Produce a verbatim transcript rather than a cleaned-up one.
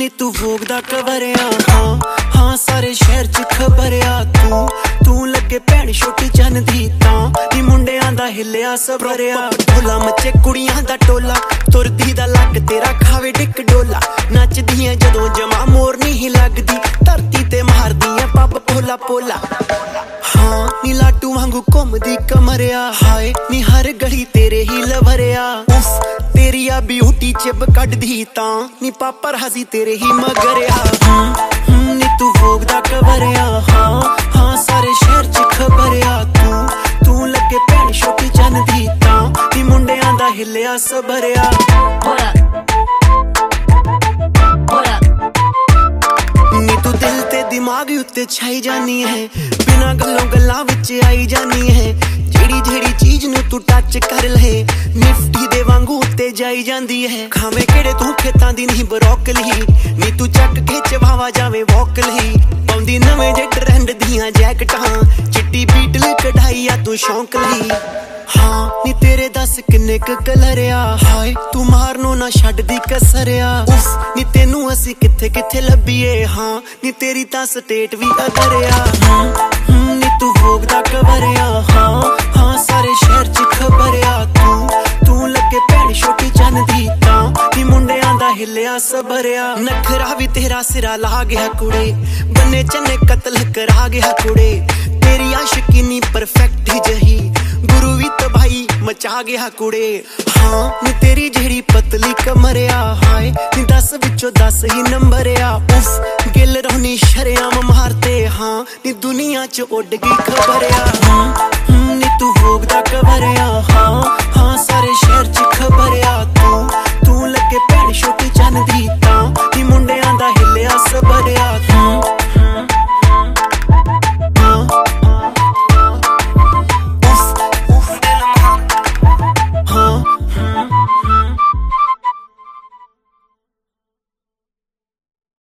नी तू भोग दा कवरिया हाँ हाँ सारे शहर च खबरिया तू तू लगे भैन छोटी जन दी तां नी मुंडियां दा हिलिया सबरिया ढोला मचे कुड़ियां दा टोला तुरदी दा लक तेरा खावे डिक डोला नचदियां जदों जमा मोर नहीं लगदी धरती ते मारदी है पब पोला पोला हाँ नी लाटू वांगू घुमदी कमरिया हाय नी हर गली तेरे ही लवरिया उफ तेरी आ ब्यूटी चिब कड्डी तां नी पापर हसी तेरे ही मगरिया हम्म नी तू भोग दा कवरिया हाँ हाँ सारे शहर च खबरिया तू तू लगे भैन छोटी जन दी तां नी मुंडियां दा हिलिया सबरिया नी तू दिल ते दिमाग उत्ते छाई जानी है बिना गल्लों गल्लां विच आई जानी है जेड़ी जेड़ी चीज नू तू टच कर ले निफ्टी दे वांगू उत्ते जाई जांदी है खावे केड़े तू खेतां दी नहीं ब्रोकली नी तू चक के चवावा जावे वोकली पाउंदी नवें जे ट्रेंड दियां जैकटां चिट्टी बीटल कढ़ाई आ तू शौक ली हाँ नी तेरे दस किन्ने क कलरिया हाय तू मारनो ना छड्ड दी कसरिया उफ नी तेनू असी किथे किथे लभीए हाँ नी तेरी तां स्टेट भी अदरिया हम्म नी तू भोग दा कवरिया हाँ हाँ सारे शहर च खबरिया तू तू लगे भैन छोटी जन दी तां नी मुंडियां दा हिलिया सबरिया नखरा भी तेरा सिरा ला गया कुड़े बन्ने चन्ने कतल करा गया कुड़े तेरी आशिकी नी परफेक्ट ही जही गुरु भी तबाही मचा गया कुड़े हाँ नी तेरी जेड़ी पतली कमरिया हाय नी दस विचों दस ही नंबरिया उफ गिल रोनी शरेआम मारते हाँ नी दुनिया च उड़ गई खबरिया नी तू भोग दा कवरिया